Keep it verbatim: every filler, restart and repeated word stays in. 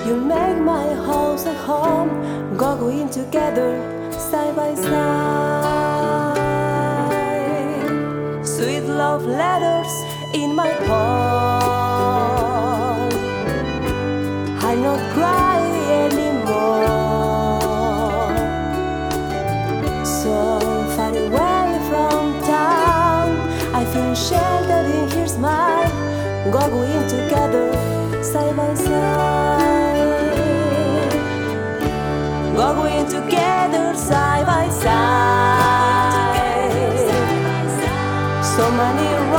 You'll make my house a home, going together side by side. Sweet love letters in my heart. I'm not crying anymore. So far away from town, I feel sheltered in her smile, going together side by side, going together side by side. So many